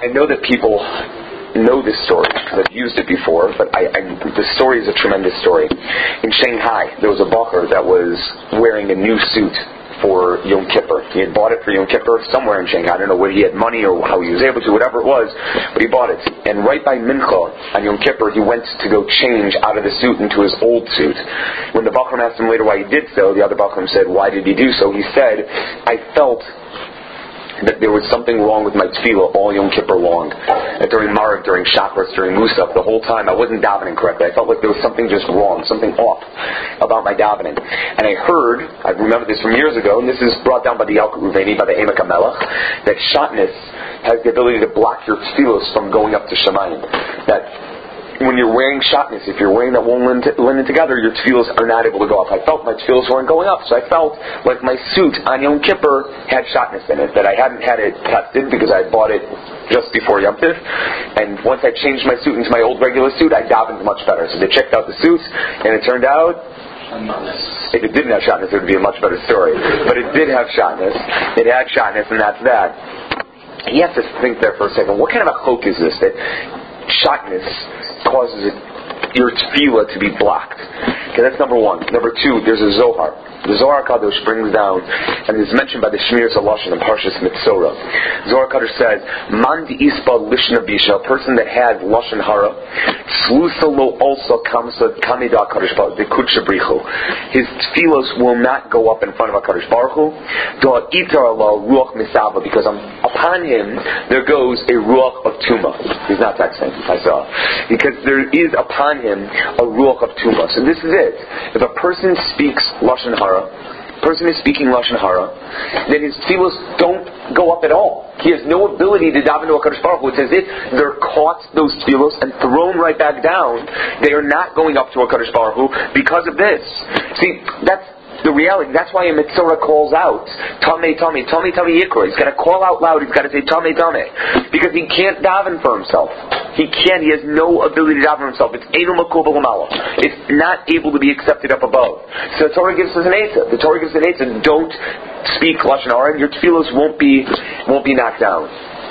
I know that people know this story because I've used it before, but the story is a tremendous story. In Shanghai, there was a bacher that was wearing a new suit for Yom Kippur. He had bought it for Yom Kippur somewhere in Shanghai. I don't know whether he had money or how he was able to, whatever it was, but he bought it. And right by Mincha on Yom Kippur, he went to go change out of the suit into his old suit. When the Bachram asked him later why he did so, the other Bachram said, why did he do so? He said, I felt that there was something wrong with my tefillah all Yom Kippur long. That during Maariv, during Shacharis, during Musaf, the whole time I wasn't davening correctly. I felt like there was something just wrong, something off about my davening. And I remember this from years ago, and this is brought down by the Yalkut Ruveni, by the Emek HaMelech, that shatnez has the ability to block your tefillos from going up to Shemayim. That when you're wearing shatnez, if you're wearing that wool linen together, your tefillos are not able to go up. I felt my tefillos weren't going up, so I felt like my suit on Yom Kippur had shatnez in it, that I hadn't had it tested because I bought it just before Yom Tiv, and once I changed my suit into my old regular suit, I davened much better. So they checked out the suit, and it turned out, if it didn't have shatnez, it would be a much better story. But it did have shatnez. It had shatnez, and that's that. You have to think there for a second. What kind of a chok is this that shatnez causes your tefillah to be blocked? Okay, that's number one. Number two, there's a Zohar. The Zohar Kadosh brings down, and is mentioned by the Shmiras HaLashon in Parshas Mitzorah. Zohar Kadosh says, Man di'ispa lishna bisha, a person that has Lashon Hara, slusa lo also kamsa kamida HaKadosh Baruch Hu, dekudsha brichu. His tefillos will not go up in front of HaKadosh Baruch Hu, do'a itar ala ruach misava, because upon him there goes a ruach of tuma. He's not texting, I saw. Because there is upon him a ruach of tuma. So this is it. If a person speaks Lashon Hara, person is speaking Lashon Hara, then his tefillos don't go up at all. He has no ability to daven to HaKadosh Baruch Hu. It's as if they're caught, those tefillos, and thrown right back down. They are not going up to HaKadosh Baruch Hu because of this. See, that's the reality. That's why a Mitzorah calls out, Tameh, Tameh, Tameh, Tameh Yikra. He's got to call out loud. He's got to say, Tameh, Tameh. Because he can't daven for himself. He can't. He has no ability to daven for himself. It's Einu Makul B'Lamala. It's not able to be accepted up above. So the Torah gives us an Eitzah. The Torah gives an Eitzah. Don't speak Lashon Hara, and your tefillos won't be knocked down.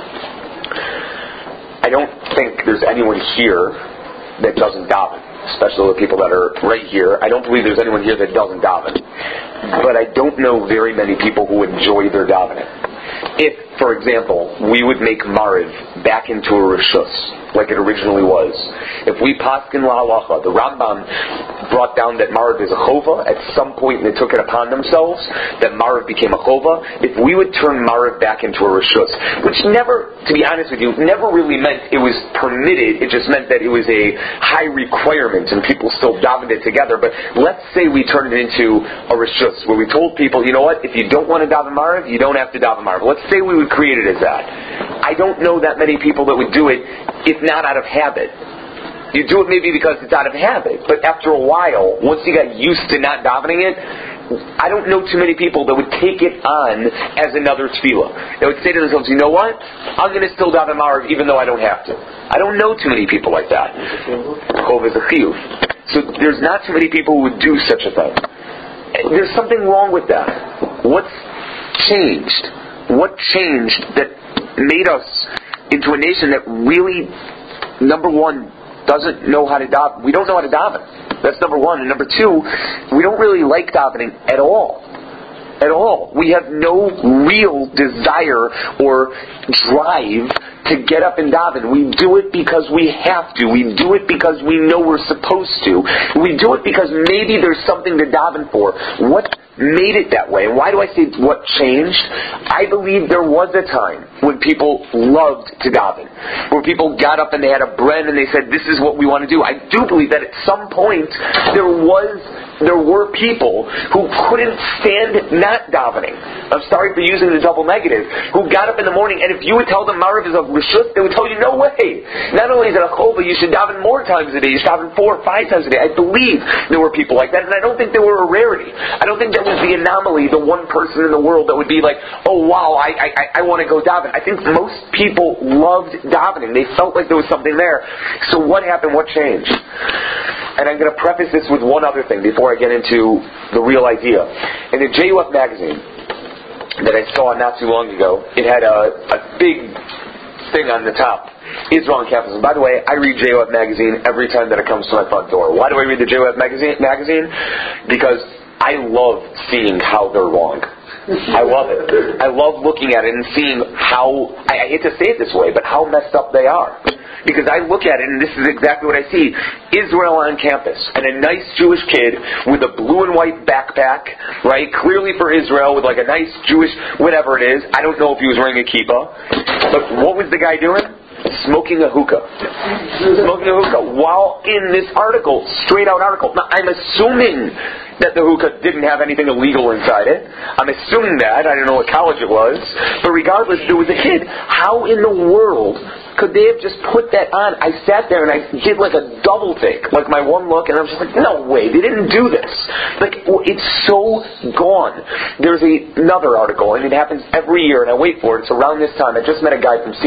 I don't think there's anyone here that doesn't daven. Especially the people that are right here. I don't believe there's anyone here that doesn't daven. But I don't know very many people who enjoy their davening. If, for example, we would make Maariv back into a Rishus, like it originally was. If we paskin lahalacha, the Rambam brought down that Maariv is a chova. At some point they took it upon themselves that Maariv became a chova. If we would turn Maariv back into a Rishus, which never, to be honest with you, never really meant it was permitted. It just meant that it was a high requirement and people still davened it together. But let's say we turned it into a Rishus, where we told people, you know what, if you don't want to daven Maariv, you don't have to daven Maariv. Let's say we would create it as that. I don't know that many people that would do it, if not out of habit. You do it maybe because it's out of habit, but after a while, once you got used to not davening it, I don't know too many people that would take it on as another tefillah. They would say to themselves, you know what? I'm going to still daven Maariv even though I don't have to. I don't know too many people like that. Chov is a chiyuv. So there's not too many people who would do such a thing. There's something wrong with that. What's changed? What changed that made us into a nation that really, number one, doesn't know how to daven? We don't know how to daven. That's number one. And number two, we don't really like davening at all. At all. We have no real desire or drive to get up and daven. We do it because we have to. We do it because we know we're supposed to. We do it because maybe there's something to daven for. What made it that way? And why do I say what changed? I believe there was a time when people loved to daven, where people got up and they had a bren and they said, this is what we want to do. I do believe that at some point there were people who couldn't stand not davening. I'm sorry for using the double negative. Who got up in the morning, and if you would tell them Maariv is a Rishus, they would tell you, no way. Not only is it a chova, you should daven more times a day. You should daven 4 or 5 times a day. I believe there were people like that, and I don't think they were a rarity. I don't think that was the anomaly, the one person in the world that would be like, oh wow, I want to go daven. I think most people loved davening. They felt like there was something there. So what happened? What changed? And I'm going to preface this with one other thing before I get into the real idea. In the JUF magazine that I saw not too long ago, it had a big thing on the top, Israel on campus. And by the way, I read JWeb magazine every time that it comes to my front door. Why do I read the JWeb magazine? Because I love seeing how they're wrong. I love it. I love looking at it and seeing how, I hate to say it this way, but how messed up they are. Because I look at it and this is exactly what I see. Israel on campus and a nice Jewish kid with a blue and white backpack, right? Clearly for Israel with like a nice Jewish whatever it is. I don't know if he was wearing a kippah. But what was the guy doing? Smoking a hookah. Smoking a hookah. While in this article, straight out article. Now I'm assuming that the hookah didn't have anything illegal inside it. I'm assuming that. I don't know what college it was. But regardless, it was a kid. How in the world could they have just put that on? I sat there and I did like a double take, like my one look, and I was just like, no way, they didn't do this. Like, it's so gone. There's another article, and it happens every year, and I wait for it. It's around this time. I just met a guy from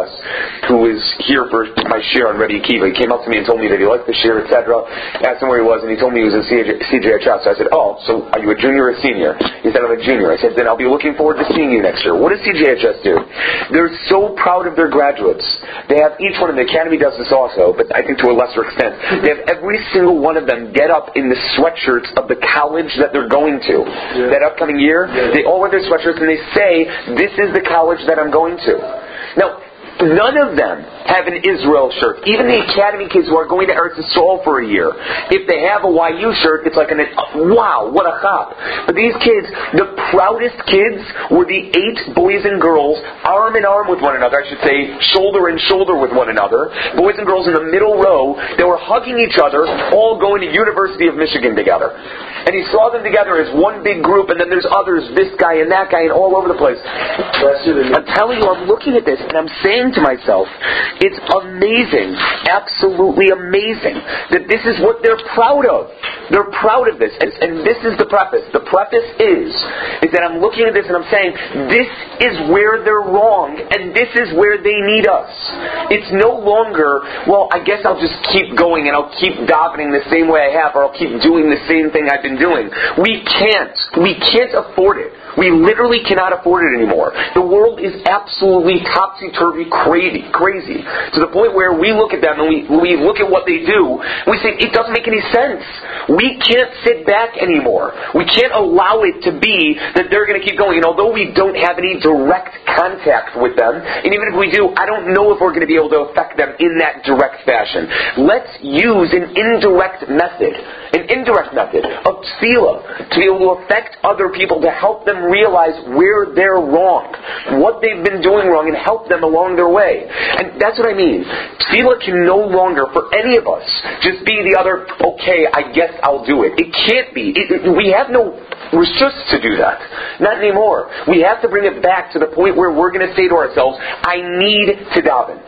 CJHS who is here for my share on Rebbe Akiva. He came up to me and told me that he liked the share, etc. Asked him where he was, and he told me he was in CJHS. So I said, oh, so are you a junior or a senior? He said, I'm a junior. I said, then I'll be looking forward to seeing you next year. What does CJHS do? They're so proud of their graduates. They have each one of them. The Academy does this also, but I think to a lesser extent. They have every single one of them get up in the sweatshirts of the college that they're going to. Yeah. That upcoming year, they all wear their sweatshirts and they say, this is the college that I'm going to. Now, none of them have an Israel shirt. Even the Academy kids who are going to Eretz Yisrael for a year, if they have a YU shirt, it's like wow, what a chop. But these kids, the proudest kids were the 8 boys and girls, arm in arm with one another, I should say, shoulder in shoulder with one another, boys and girls in the middle row, they were hugging each other, all going to University of Michigan together. And he saw them together as one big group, and then there's others, this guy and that guy, and all over the place. I'm telling you, I'm looking at this, and I'm saying to myself, it's amazing, absolutely amazing, that this is what they're proud of. They're proud of this. And this is the preface. The preface is that I'm looking at this and I'm saying, this is where they're wrong, and this is where they need us. It's no longer, well, I guess I'll just keep going and I'll keep davening the same way I have, or I'll keep doing the same thing I've been doing. We can't afford it. We literally cannot afford it anymore. The world is absolutely topsy-turvy crazy. To the point where we look at them and we look at what they do, and we say, it doesn't make any sense. We can't sit back anymore. We can't allow it to be that they're going to keep going. And although we don't have any direct contact with them, and even if we do, I don't know if we're going to be able to affect them in that direct fashion. Let's use an indirect method of tefillah to be able to affect other people, to help them realize where they're wrong, what they've been doing wrong, and help them along their way. And that's what I mean. Tefillah can no longer, for any of us, just be the other, okay, I guess I'll do it. It can't be. We have no resources to do that. Not anymore. We have to bring it back to the point where we're going to say to ourselves, I need to daven.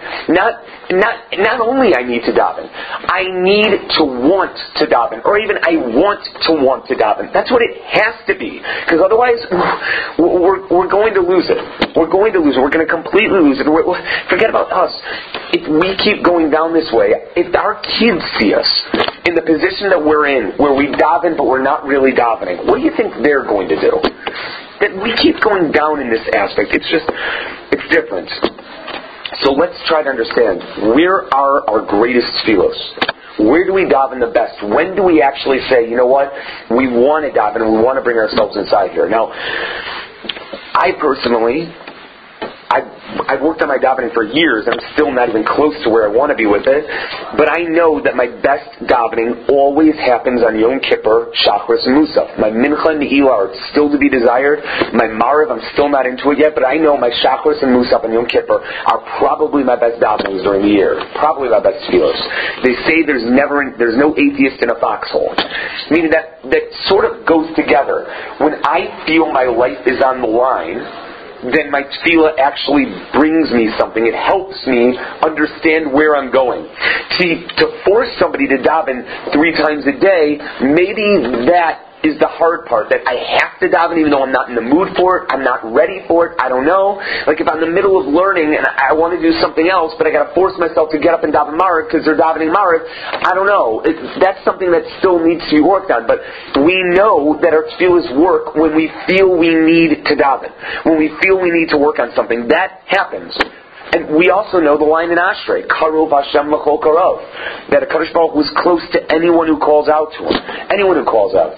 Not only I need to daven, I need to want to daven, or even I want to daven. That's what it has to be, because otherwise we're going to lose it. We're going to lose it. We're going to completely lose it. Forget about us. If we keep going down this way, if our kids see us in the position that we're in, where we daven but we're not really davening, what do you think they're going to do? That we keep going down in this aspect. It's different. So let's try to understand, where are our greatest tefillos? Where do we daven the best? When do we actually say, you know what, we want to daven and we want to bring ourselves inside here? Now, I personally, I've worked on my davening for years, and I'm still not even close to where I want to be with it. But I know that my best davening always happens on Yom Kippur, Shacharis, and Musaf. My Mincha and Ne'ilah are still to be desired. My Mariv, I'm still not into it yet, but I know my Shacharis and Musaf on Yom Kippur are probably my best davenings during the year. Probably my best tefillos. They say there's no atheist in a foxhole. Meaning that sort of goes together. When I feel my life is on the line, then my tefillah actually brings me something. It helps me understand where I'm going. See, to force somebody to daven 3 times a day, maybe that is the hard part, that I have to daven even though I'm not in the mood for it, I'm not ready for it, I don't know. Like if I'm in the middle of learning and I want to do something else, but I got to force myself to get up and daven Mariv because they're davening Mariv, I don't know. That's something that still needs to be worked on. But we know that our tefillahs work when we feel we need to daven, when we feel we need to work on something. That happens. And we also know the line in Ashrei, Karov Hashem L'chol Karov, that HaKadosh Baruch Hu is close to anyone who calls out to Him. Anyone who calls out.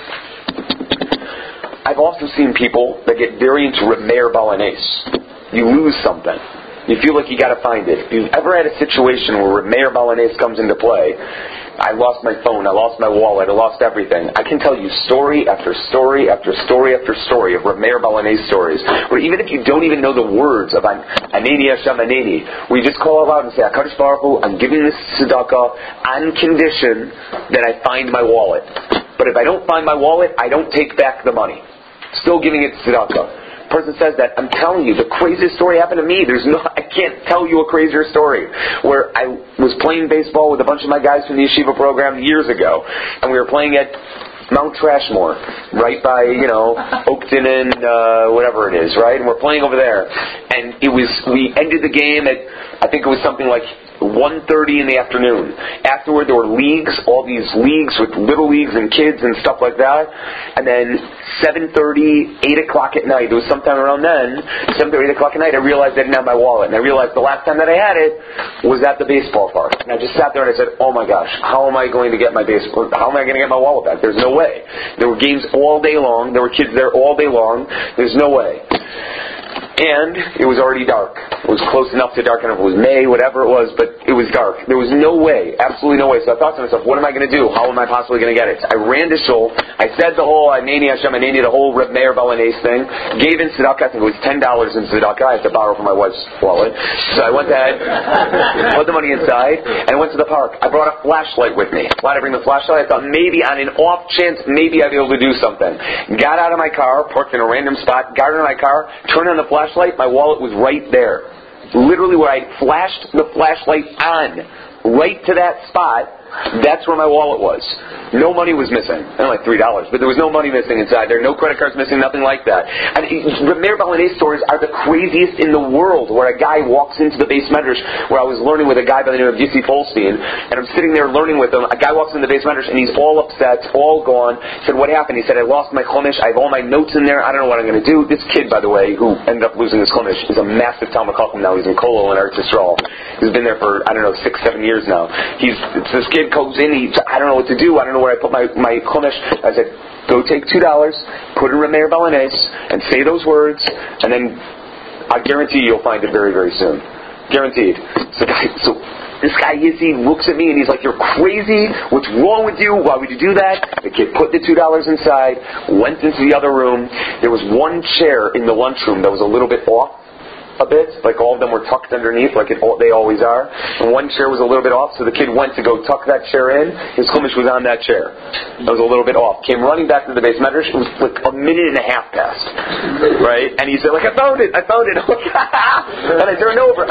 I've also seen people that get very into Remeir Balanes. You lose something. You feel like you got to find it. If you've ever had a situation where Remeir Balanes comes into play, I lost my phone, I lost my wallet, I lost everything. I can tell you story after story after story after story of Remeir Balanes stories, where even if you don't even know the words of Aneni Hashem Aneni, where you just call out loud and say, HaKadosh Baruch Hu, I'm giving this tzedakah on condition that I find my wallet. But if I don't find my wallet, I don't take back the money. Still giving it tzedakah. Person says that, I'm telling you, the craziest story happened to me. I can't tell you a crazier story. Where I was playing baseball with a bunch of my guys from the yeshiva program years ago, and we were playing at Mount Trashmore, right by, Oakton and whatever it is, right? And we're playing over there. And we ended the game at, I think it was something like 1:30 in the afternoon. Afterward, there were leagues, all these leagues with little leagues and kids and stuff like that. And then 7:30, 8 o'clock at night, it was sometime around then, 7:30, 8 o'clock at night, I realized I didn't have my wallet. And I realized the last time that I had it was at the baseball park. And I just sat there and I said, oh my gosh, how am I going to get my wallet back? There's no way. There were games all day long. There were kids there all day long. There's no way. And it was already dark. It was close enough to dark. I don't know if it was May, whatever it was, but it was dark. There was no way, absolutely no way. So I thought to myself, what am I going to do? How am I possibly going to get it? I ran to Shul. I said the whole Aneni Hashem Aneni, the whole Reb Meir Balanes thing. Gave in tzedakah. I think it was $10 in tzedakah. I had to borrow from my wife's wallet. So I went ahead, put the money inside, and I went to the park. I brought a flashlight with me. Why did I bring the flashlight? I thought maybe on an off chance, maybe I'd be able to do something. Got out of my car, parked in a random spot, got out of my car, turned on the flashlight, my wallet was right there. Literally where I flashed the flashlight on, right to that spot, that's where my wallet was. No money was missing. Only like $3, but there was no money missing inside there. No credit cards missing, nothing like that. And the Meir Balanes stories are the craziest in the world, where a guy walks into the base medrash, where I was learning with a guy by the name of Yissi Polstein, and I'm sitting there learning with him. A guy walks into the base medrash, and he's all upset, all gone. I said, what happened? He said, I lost my chumash. I have all my notes in there. I don't know what I'm going to do. This kid, by the way, who ended up losing his chumash, is a massive Talmud Chacham now. He's in Kolol in Eretz Yisrael. He's been there for, 6-7 years now. This kid comes in, I don't know what to do. I don't know where I put my chumash. I said, go take $2, put it in Remeir Balanes, and say those words, and then I guarantee you'll find it very, very soon. Guaranteed. So this guy Yizzy looks at me and he's like, you're crazy. What's wrong with you? Why would you do that? The kid put the $2 inside, went into the other room. There was one chair in the lunchroom that was a little bit off a bit, like all of them were tucked underneath, like they always are. And one chair was a little bit off, so the kid went to go tuck that chair in. His chumash was on that chair. That was a little bit off. Came running back to the base medrash. It was like a minute and a half past, right? And he said, I found it. And I turned over.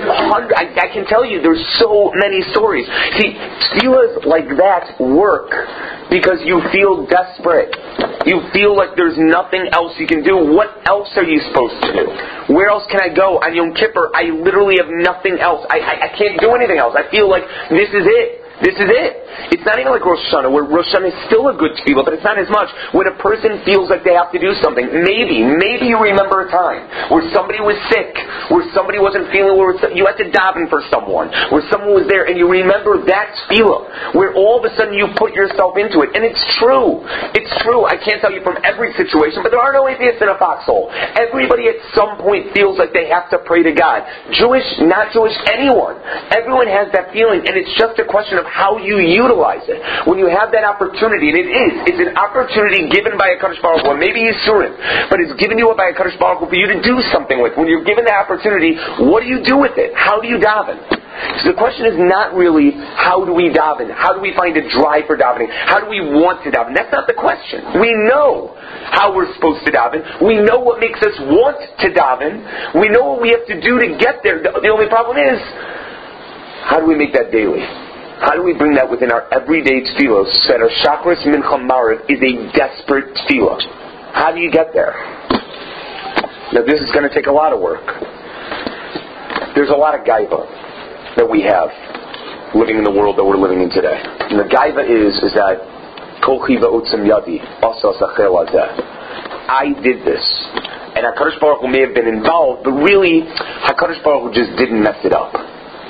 I can tell you, there's so many stories. See, tefillahs like that work because you feel desperate. You feel like there's nothing else you can do. What else are you supposed to do? Where else can I go? On Yom Kippur, I literally have nothing else. I can't do anything else. I feel like this is it. This is it. It's not even like Rosh Hashanah, where Rosh Hashanah is still a good tefillah, but it's not as much. When a person feels like they have to do something, maybe you remember a time where somebody was sick, where somebody wasn't feeling, where you had to daven for someone, where someone was there, and you remember that tefillah, where all of a sudden you put yourself into it. And it's true. It's true. I can't tell you from every situation, but there are no atheists in a foxhole. Everybody at some point feels like they have to pray to God. Jewish, not Jewish, anyone. Everyone has that feeling, and it's just a question of how you utilize it. When you have that opportunity, and it's an opportunity given by a Kadosh Baruch Hu, maybe Yisurim, but it's given you by a Kadosh Baruch Hu for you to do something with. When you're given that opportunity, what do you do with it? How do you daven? So the question is not really how do we daven? How do we find a drive for davening? How do we want to daven? That's not the question. We know how we're supposed to daven. We know what makes us want to daven. We know what we have to do to get there. The only problem is, how do we make that daily? How do we bring that within our everyday tefillah so that our Shachris Mincha Mariv is a desperate tefillah? How do you get there? Now this is going to take a lot of work. There's a lot of gaiva that we have living in the world that we're living in today. And the gaiva is that Kol Chiva Utzim Yadi Asa Sachel Azeh. I did this. and HaKadosh Baruch Hu may have been involved, but really, HaKadosh Baruch Hu just didn't mess it up.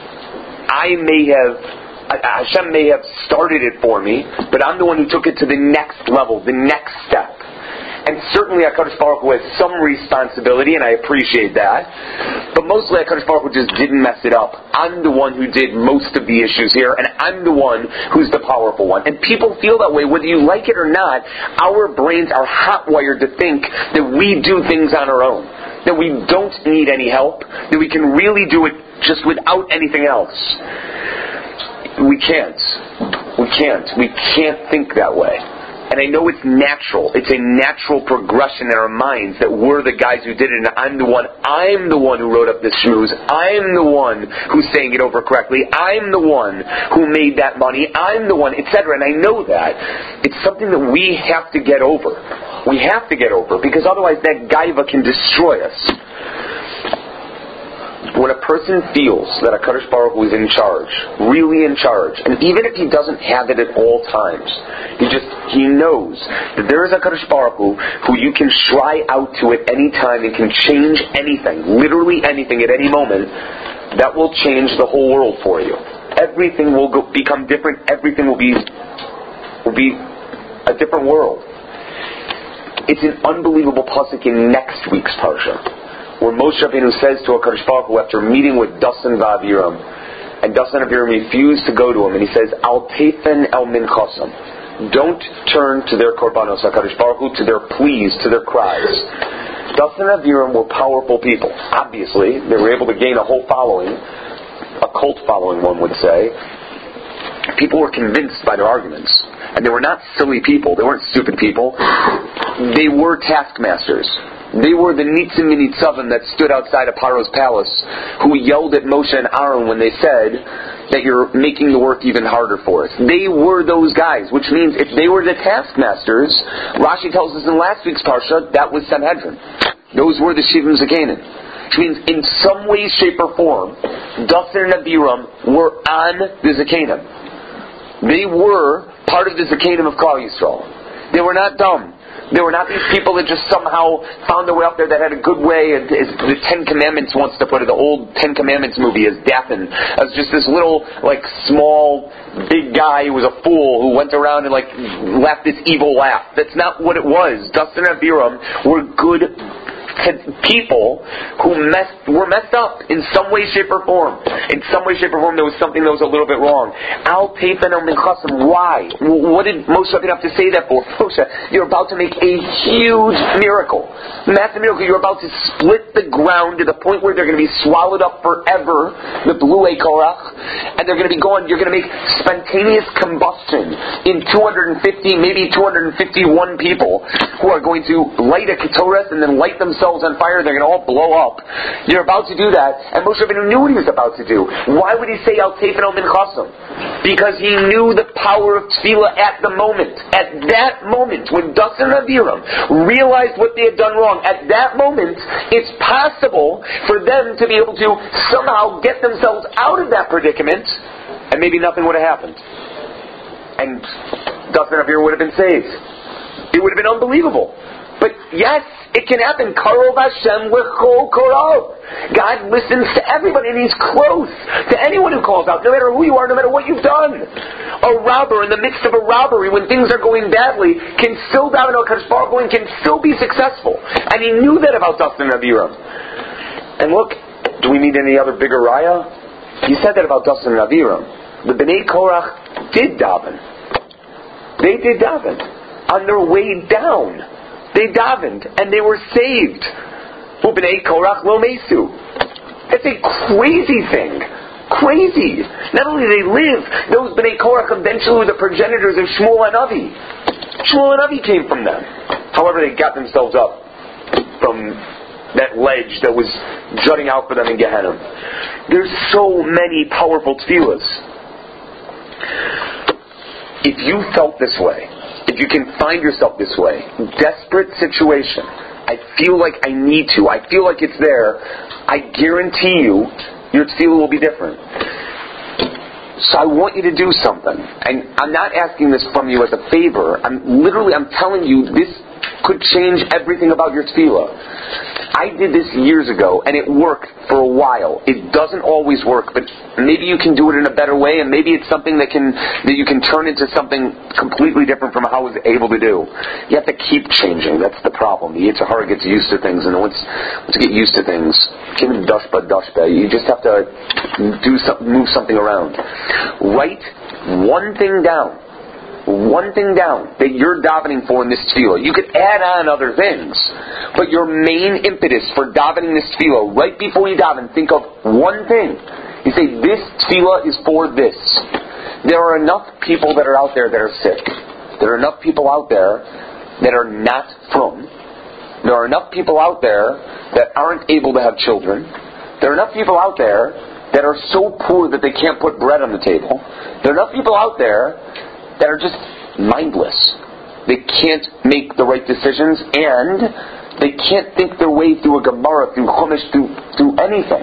Hashem may have started it for me, but I'm the one who took it to the next level, the next step. And certainly HaKadosh Baruch Hu has some responsibility, and I appreciate that. But mostly HaKadosh Baruch Hu just didn't mess it up. I'm the one who did most of the issues here, and I'm the one who's the powerful one. And people feel that way, whether you like it or not. Our brains are hot-wired to think that we do things on our own, that we don't need any help, that we can really do it just without anything else. We can't. We can't think that way. And I know it's natural. It's a natural progression in our minds that we're the guys who did it, and I'm the one who wrote up the shmooze. I'm the one who's saying it over correctly. I'm the one who made that money. I'm the one, etc. And I know that. It's something that we have to get over. We have to get over, because otherwise that gaiva can destroy us. When a person feels that HaKadosh Baruch Hu is in charge, really in charge, and even if he doesn't have it at all times, he knows that there is HaKadosh Baruch Hu you can try out to at any time and can change anything, literally anything at any moment, that will change the whole world for you. Everything will become different. Everything will be a different world. It's an unbelievable pasuk in next week's parsha, where Moshe Rabbeinu says to HaKadosh Baruch Hu after meeting with Dasan v'Aviram, and Dasan and Aviram refuse to go to him, and he says, Al tefen el minchasam. Don't turn to their korbanos, HaKadosh Baruch Hu, to their pleas, to their cries. Dasan and Aviram were powerful people. Obviously, they were able to gain a whole following, a cult following, one would say. People were convinced by their arguments. And they were not silly people. They weren't stupid people. They were taskmasters. They were the Nitzim Nitzavim that stood outside of Paro's palace, who yelled at Moshe and Aaron when they said that you're making the work even harder for us. They were those guys, which means if they were the taskmasters, Rashi tells us in last week's Parsha, that was Sanhedrin. Those were the Shivim Zakanim. Which means in some way, shape, or form, Dasan and Abiram were on the Zakanim. They were part of the Zakanim of Klal Yisrael. They were not dumb. They were not these people that just somehow found their way up there that had a good way, as the Ten Commandments wants to put it, the old Ten Commandments movie, as Dathan, as just this little, small, big guy who was a fool who went around and, laughed this evil laugh. That's not what it was. Dasan and Abiram were good people who were messed up in some way, shape, or form. In some way, shape, or form, there was something that was a little bit wrong. Al Teifen El Minchasim. Why? What did Moshe have to say that for? Moshe, you're about to make a huge miracle. Massive miracle. You're about to split the ground to the point where they're going to be swallowed up forever, the blue Korach, and they're going to be gone. You're going to make spontaneous combustion in 250, maybe 251 people who are going to light a Ketores and then light themselves on fire. They're going to all blow up. You're about to do that, and Moshe Rabbeinu knew what he was about to do. Why would he say Al Teifen El Minchasim? Because he knew the power of tefillah at the moment. At that moment, when Dasan and Abiram realized what they had done wrong, at that moment, it's possible for them to be able to somehow get themselves out of that predicament, and maybe nothing would have happened. And Dasan and Abiram would have been saved. It would have been unbelievable. But yes, it can happen. Karov Hashem l'chol korov. God listens to everybody, and He's close to anyone who calls out, no matter who you are, no matter what you've done. A robber in the midst of a robbery, when things are going badly, can still daven HaKadosh Baruch Hu and can still be successful. And he knew that about Dasan and Abiram. And look, do we need any other bigger raya? He said that about Dasan and Abiram. The Bnei Korach did daven. They did daven. On their way down, they davened, and they were saved. Bnei Korach lo mesu. That's a crazy thing. Crazy. Not only did they live, those Bnei Korach eventually were the progenitors of Shmuel and Avi. Shmuel and Avi came from them. However, they got themselves up from that ledge that was jutting out for them in Gehenna. There's so many powerful tefillahs. If you felt this way, if you can find yourself this way, desperate situation, I feel like I need to, I feel like it's there, I guarantee you, your tefillah will be different. So I want you to do something. And I'm not asking this from you as a favor. I'm telling you this could change everything about your tefillah. I did this years ago, and it worked for a while. It doesn't always work, but maybe you can do it in a better way, and maybe it's something that you can turn into something completely different from how I was able to do. You have to keep changing. That's the problem. The Yetzer Hara gets used to things, and once you get used to things, even dashba, you just have to move something around. Write one thing down that you're davening for in this tefillah. You could add on other things, but your main impetus for davening this tefillah, right before you daven, think of one thing. You say, this tefillah is for this. There are enough people that are out there that are sick. There are enough people out there that are not from. There are enough people out there that aren't able to have children. There are enough people out there that are so poor that they can't put bread on the table. There are enough people out there that are just mindless. They can't make the right decisions, and they can't think their way through a Gemara, through Chumash, through anything.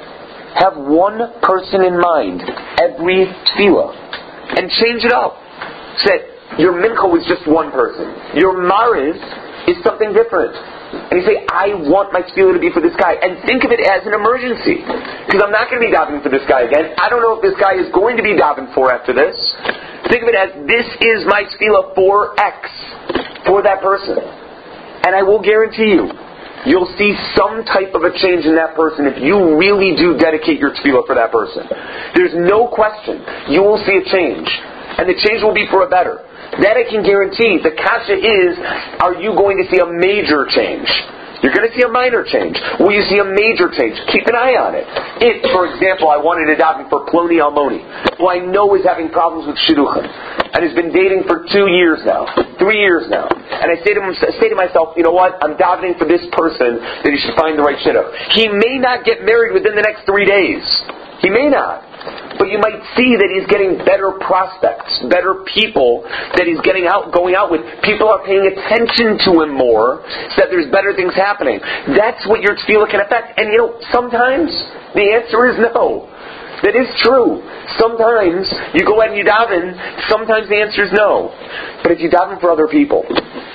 Have one person in mind every tefillah, and change it up. Say, your mincha was just one person. Your mariz is something different. And you say, I want my tefillah to be for this guy. And think of it as an emergency. Because I'm not going to be davening for this guy again. I don't know if this guy is going to be davened for after this. Think of it as, this is my tefillah for X, for that person. And I will guarantee you, you'll see some type of a change in that person if you really do dedicate your tefillah for that person. There's no question. You will see a change. And the change will be for a better. That I can guarantee. The kasha is, are you going to see a major change? You're going to see a minor change. Will you see a major change? Keep an eye on it. If, for example, I wanted to daven for Ploni Almoni, who I know is having problems with shidduchim, and has been dating for 2 years now, 3 years now, and I say to myself, you know what? I'm davening for this person that he should find the right shidduch. He may not get married within the next 3 days. He may not. But you might see that he's getting better prospects, better people that he's going out with. People are paying attention to him more, so that there's better things happening. That's what your tefillah can affect. And sometimes the answer is no. That is true. Sometimes you go ahead and you daven, sometimes the answer is no. But if you daven for other people,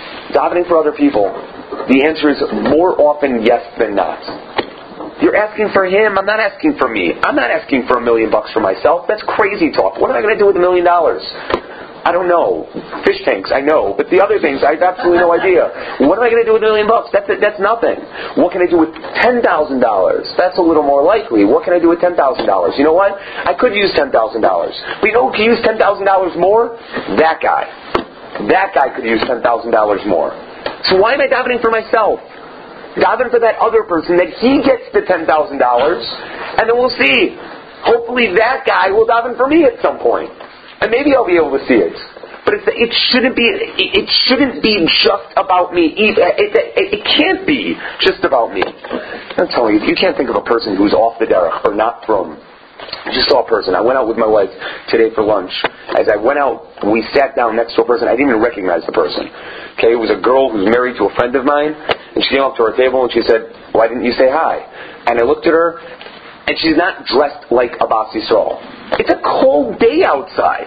the answer is more often yes than not. You're asking for him. I'm not asking for me. I'm not asking for $1 million for myself. That's crazy talk. What am I going to do with $1 million? I don't know. Fish tanks, I know. But the other things, I have absolutely no idea. What am I going to do with $1 million? That's nothing. What can I do with $10,000? That's a little more likely. What can I do with $10,000? You know what? I could use $10,000. But you know who can use $10,000 more? That guy. That guy could use $10,000 more. So why am I davening for myself? Daven for that other person, that he gets the $10,000, and then we'll see. Hopefully that guy will daven for me at some point, and maybe I'll be able to see it. But it shouldn't be just about me. It can't be just about me. I'm telling you, if you can't think of a person who's off the derech or not from, I just saw a person. I went out with my wife today for lunch. As I went out, we sat down next to a person. I didn't even recognize the person. Okay, it was a girl who's married to a friend of mine, and she came up to our table and she said, "Why didn't you say hi?" And I looked at her, and she's not dressed like a Bas Yisrael. It's a cold day outside.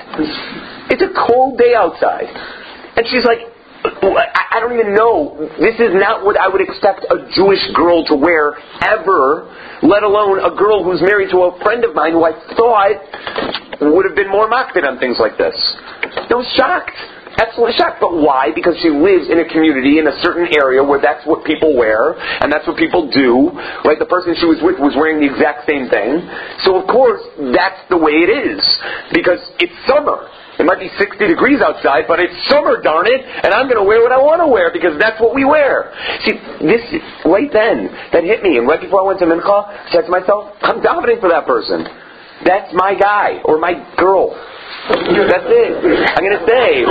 And she's like, I don't even know. This is not what I would expect a Jewish girl to wear ever, let alone a girl who's married to a friend of mine who I thought would have been more makpid on things like this. I was shocked. Absolutely shocked. But why? Because she lives in a community in a certain area where that's what people wear, and that's what people do. Right? The person she was with was wearing the exact same thing. So of course, that's the way it is. Because it's summer. It might be 60 degrees outside, but it's summer, darn it, and I'm going to wear what I want to wear because that's what we wear. See, this, right then, that hit me, and right before I went to Mincha, I said to myself, I'm davening for that person. That's my guy, or my girl. That's it. I'm going to say,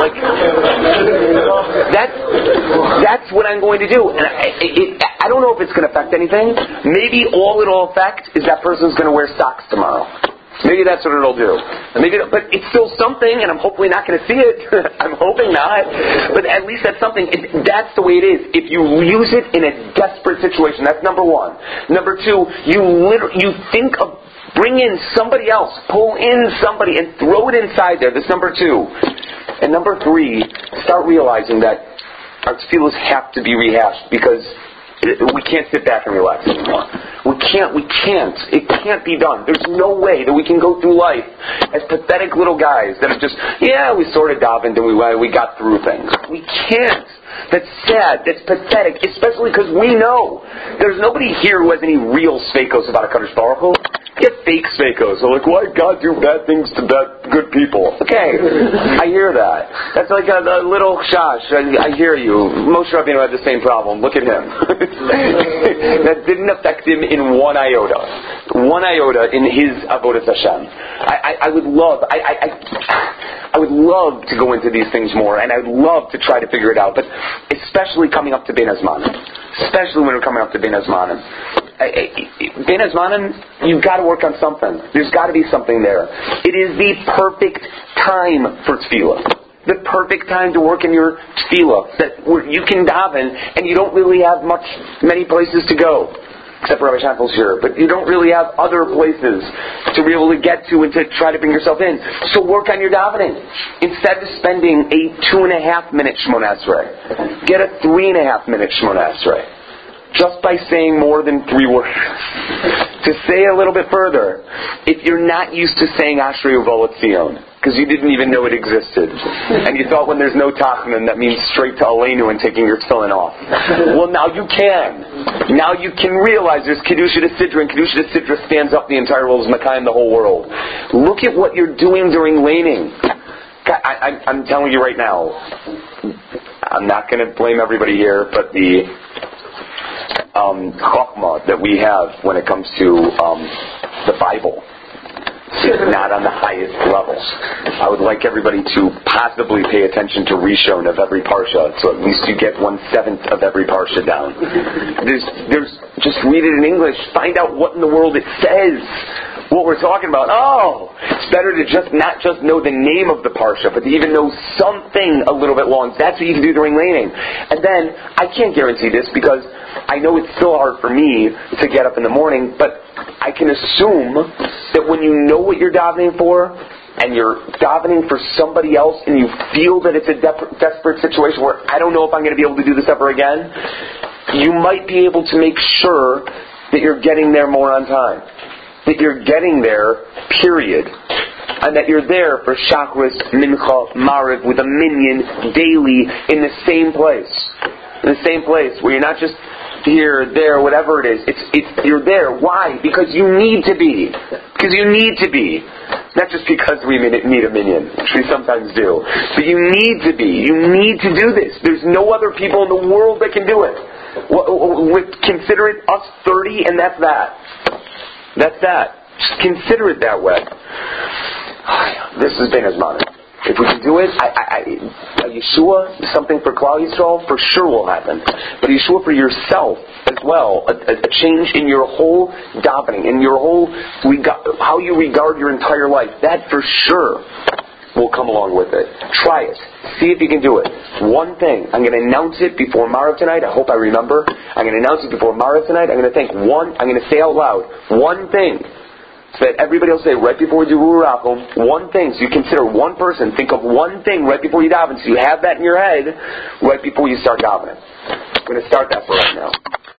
that's what I'm going to do. And I don't know if it's going to affect anything. Maybe all it'll affect is that person's going to wear socks tomorrow. Maybe that's what it'll do. But it's still something, and I'm hopefully not going to see it. I'm hoping not. But at least that's something. That's the way it is. If you use it in a desperate situation, that's number one. Number two, you think of bring in somebody else, pull in somebody, and throw it inside there. That's number two. And number three, start realizing that our tefillos have to be rehashed because we can't sit back and relax anymore. We can't. It can't be done. There's no way that we can go through life as pathetic little guys that are just, we sort of davened and we got through things. We can't. That's sad. That's pathetic. Especially because we know there's nobody here who has any real sveikos about HaKadosh Baruch Hu. You have fake sveikos. They're like, why did God do bad things to bad good people? Okay, I hear that. That's like a little shash. I hear you. Moshe Rabbeinu had the same problem. Look at him. That didn't affect him in one iota. One iota in his avodas Hashem. I would love to go into these things more, and I would love to try to figure it out. But especially coming up to Bein Hazmanim. Especially when we're coming up to Bein Hazmanim. Bein Hazmanim, you've got to work on something. There's got to be something there. It is the perfect time for tefillah. The perfect time to work in your tefillah. That where you can daven and you don't really have many places to go. Except for Rabbi Shackles here. But you don't really have other places to be able to get to and to try to bring yourself in. So work on your davening. Instead of spending a 2.5-minute Shemona Esrei, get a 3.5-minute Shemona Esrei. Just by saying more than 3 words. To say a little bit further, if you're not used to saying Ashrei Uva L'Tzion, because you didn't even know it existed, and you thought when there's no Tachman that means straight to Aleinu and taking your tefillin off. Well, now you can. Now you can realize there's Kedusha de Sidra, and Kedusha de Sidra stands up the entire world, is Makayim the whole world. Look at what you're doing during laning. I'm telling you right now, I'm not going to blame everybody here, but the chokmah that we have when it comes to the Bible is not on the highest levels. I would like everybody to possibly pay attention to Rishon of every parsha, so at least you get 1/7 of every parsha down. There's just read it in English, find out what in the world it says. What we're talking about. It's better to not just know the name of the parsha, but to even know something a little bit long. That's what you can do during laning. And then, I can't guarantee this because I know it's still hard for me to get up in the morning, but I can assume that when you know what you're davening for, and you're davening for somebody else, and you feel that it's a desperate situation where I don't know if I'm going to be able to do this ever again, you might be able to make sure that you're getting there more on time. That you're getting there, period. And that you're there for Shachris, Mincha, Mariv with a minyan daily in the same place. In the same place where you're not just here, there, whatever it is. You're there. Why? Because you need to be. Because you need to be. Not just because we need a minyan, which we sometimes do. But you need to be. You need to do this. There's no other people in the world that can do it. Consider it us 30 and that's that. That's that. Just consider it that way. This has been Hazmanim. If we can do it, a Yeshua, something for Klal Yisrael, for sure will happen. But a Yeshua for yourself as well, a change in your whole davening, in your whole, how you regard your entire life, that for sure will come along with it. Try it. See if you can do it. One thing. I'm going to announce it before Marav tonight. I hope I remember. I'm going to announce it before Marav tonight. I'm going to say out loud one thing. So that everybody will say right before we do Ruach Rachum, one thing. So you consider one person. Think of one thing right before you daven. So you have that in your head right before you start davening. I'm going to start that for right now.